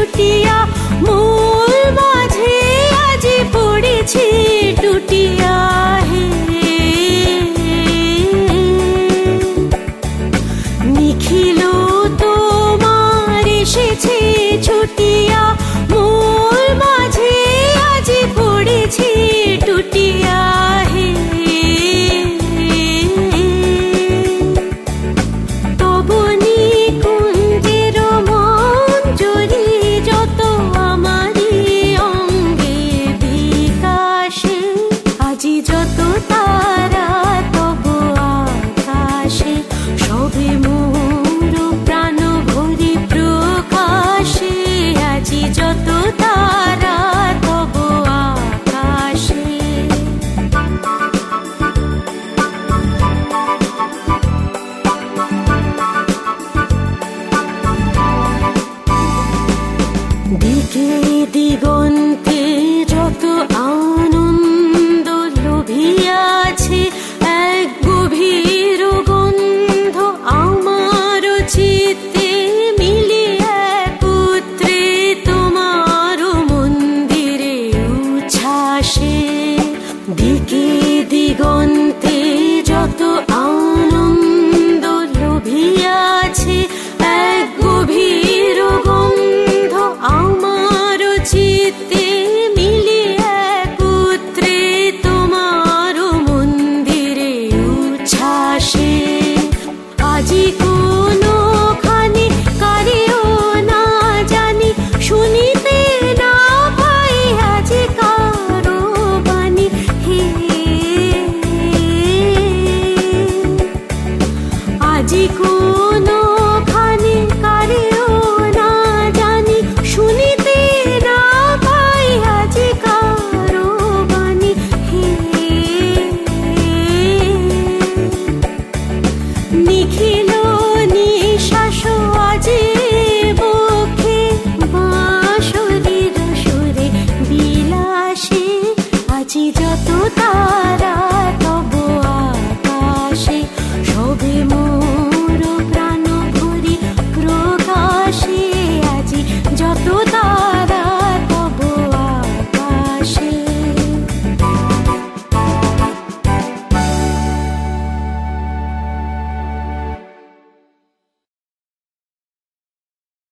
ছুটিয়া মূল মাঝে আজি পড়েছি টুটিয়া হে। নিখিল তোমার এসেছে ছুটিয়া মূল মাঝে আজি পড়েছি টুটিয়া হে। তবনি কুঞ্জের মঞ্জরি যত আমারি অঙ্গে বিকাশে আজি যত তারা তব আকাশে সবে মোর প্রাণ ভরি প্রকাশে আজি যত তারা তব আকাশে। দিকে দিগন্তে যত আনন্দ লোভিয়াছে এক গভীর গন্ধ আমার চিত্তে মিলে একত্রে তোমার মন্দিরে উচ্ছ্বাসে। দিকে দিগন্তে যত আনন্দ লোভিয়াছে এক গভীর গন্ধ আমার চিত্তে মিলে একত্রে তোমার মন্দিরে উচ্ছ্বাসে। আজি কোনখানে কারেও না জানি শুনিতে না পাই আজি কারো বাণী হে। আজি কোনখানে কারেও না জানি শুনিতে না পাই আজি কারো বাণী হে। নিখিল নিঃশ্বাস আজি বক্ষে বাঁশরীর সুরে বিলাসে আজি যত তারা